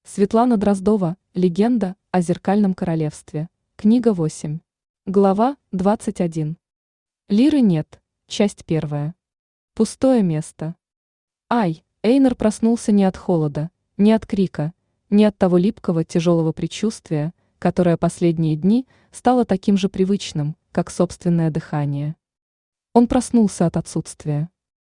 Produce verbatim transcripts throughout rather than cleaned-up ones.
Светлана Дроздова. Легенда о зеркальном королевстве. Книга восемь. Глава двадцать один. Лиры нет. Часть первая. Пустое место. Ай, Эйнар проснулся не от холода, не от крика, не от того липкого тяжелого предчувствия, которое последние дни стало таким же привычным, как собственное дыхание. Он проснулся от отсутствия.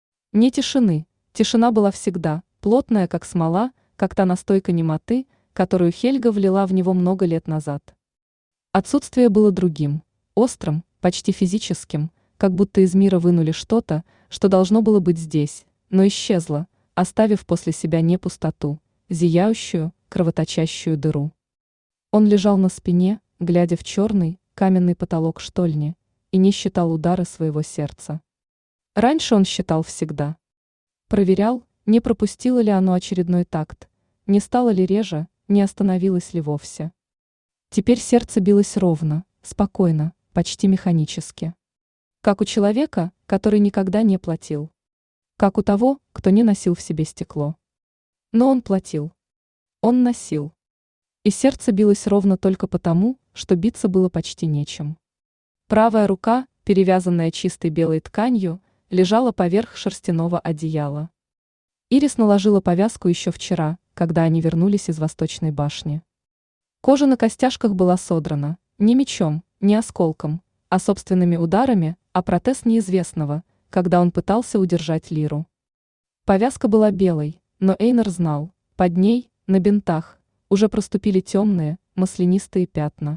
Не тишины, тишина была всегда, плотная как смола, как та настойка немоты, которую Хельга влила в него много лет назад. Отсутствие было другим, острым, почти физическим, как будто из мира вынули что-то, что должно было быть здесь, но исчезло, оставив после себя не пустоту, зияющую, кровоточащую дыру. Он лежал на спине, глядя в черный, каменный потолок штольни, и не считал удары своего сердца. Раньше он считал всегда. Проверял, не пропустило ли оно очередной такт, не стало ли реже, не остановилось ли вовсе. Теперь сердце билось ровно, спокойно, почти механически. Как у человека, который никогда не платил. Как у того, кто не носил в себе стекло. Но он платил. Он носил. И сердце билось ровно только потому, что биться было почти нечем. Правая рука, перевязанная чистой белой тканью, лежала поверх шерстяного одеяла. Ирис наложила повязку еще вчера, когда они вернулись из Восточной башни. Кожа на костяшках была содрана, не мечом, не осколком, а собственными ударами, а протез неизвестного, когда он пытался удержать Лиру. Повязка была белой, но Эйнар знал, под ней, на бинтах, уже проступили темные, маслянистые пятна.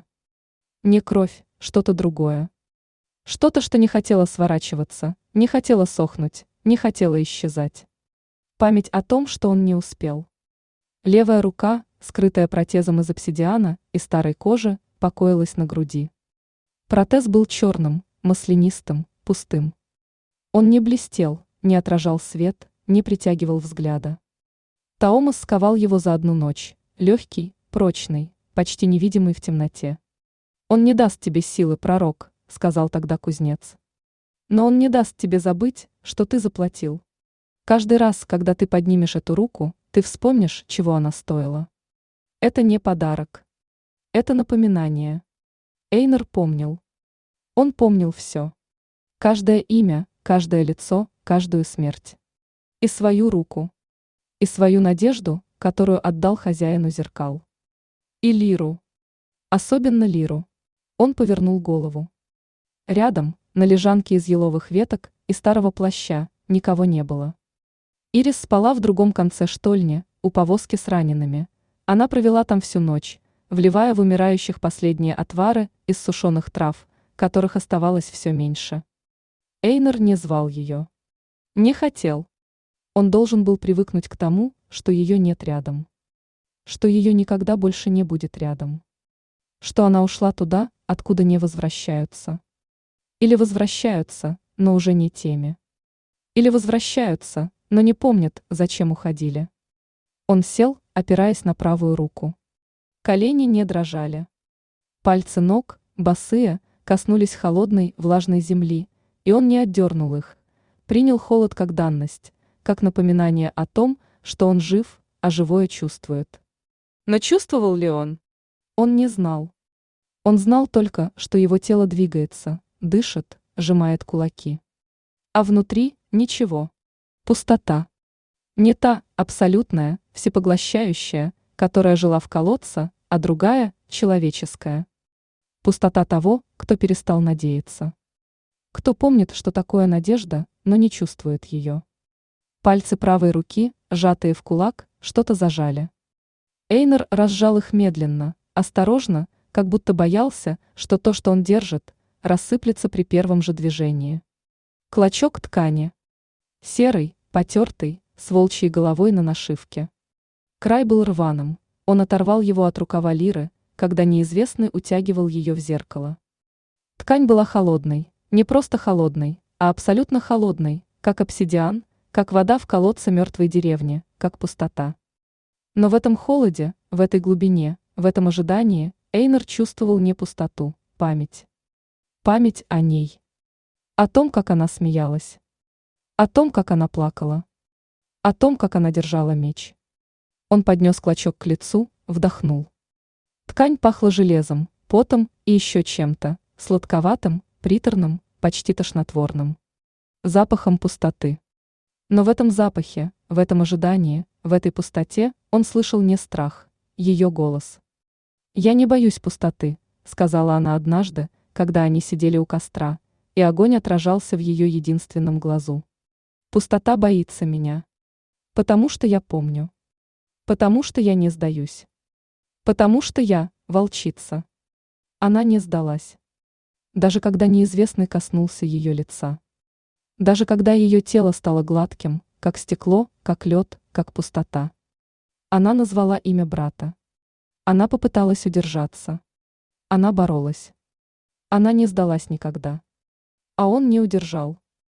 Не кровь, что-то другое. Что-то, что не хотело сворачиваться, не хотело сохнуть, не хотело исчезать. Память о том, что он не успел. Левая рука, скрытая протезом из обсидиана и старой кожи, покоилась на груди. Протез был черным, маслянистым, пустым. Он не блестел, не отражал свет, не притягивал взгляда. Таомас сковал его за одну ночь, легкий, прочный, почти невидимый в темноте. «Он не даст тебе силы, пророк», — сказал тогда кузнец. «Но он не даст тебе забыть, что ты заплатил. Каждый раз, когда ты поднимешь эту руку, ты вспомнишь, чего она стоила. Это не подарок. Это напоминание». Эйнар помнил. Он помнил все. Каждое имя, каждое лицо, каждую смерть. И свою руку. И свою надежду, которую отдал хозяину зеркал. И Лиру. Особенно Лиру. Он повернул голову. Рядом, на лежанке из еловых веток и старого плаща, никого не было. Ирис спала в другом конце штольни, у повозки с ранеными. Она провела там всю ночь, вливая в умирающих последние отвары из сушеных трав, которых оставалось все меньше. Эйнар не звал ее. Не хотел. Он должен был привыкнуть к тому, что ее нет рядом. Что ее никогда больше не будет рядом. Что она ушла туда, откуда не возвращаются. Или возвращаются, но уже не теми. Или возвращаются, но не помнят, зачем уходили. Он сел, опираясь на правую руку. Колени не дрожали. Пальцы ног, босые, коснулись холодной, влажной земли, и он не отдернул их. Принял холод как данность, как напоминание о том, что он жив, а живое чувствует. Но чувствовал ли он? Он не знал. Он знал только, что его тело двигается, дышит, сжимает кулаки. А внутри ничего. Пустота. Не та, абсолютная, всепоглощающая, которая жила в колодце, а другая, человеческая. Пустота того, кто перестал надеяться. Кто помнит, что такое надежда, но не чувствует ее. Пальцы правой руки, сжатые в кулак, что-то зажали. Эйнар разжал их медленно, осторожно, как будто боялся, что то, что он держит, рассыплется при первом же движении. Клочок ткани. Серый, потертый, с волчьей головой на нашивке. Край был рваным, он оторвал его от рукава Лиры, когда неизвестный утягивал ее в зеркало. Ткань была холодной, не просто холодной, а абсолютно холодной, как обсидиан, как вода в колодце мертвой деревни, как пустота. Но в этом холоде, в этой глубине, в этом ожидании Эйнар чувствовал не пустоту, память. Память о ней. О том, как она смеялась. О том, как она плакала. О том, как она держала меч. Он поднес клочок к лицу, вдохнул. Ткань пахла железом, потом и еще чем-то, сладковатым, приторным, почти тошнотворным. Запахом пустоты. Но в этом запахе, в этом ожидании, в этой пустоте он слышал не страх, ее голос. «Я не боюсь пустоты», — сказала она однажды, когда они сидели у костра, и огонь отражался в ее единственном глазу. «Пустота боится меня. Потому что я помню. Потому что я не сдаюсь. Потому что я волчица». Она не сдалась. Даже когда неизвестный коснулся ее лица. Даже когда ее тело стало гладким, как стекло, как лед, как пустота. Она назвала имя брата. Она попыталась удержаться. Она боролась. Она не сдалась никогда. А он не удержал.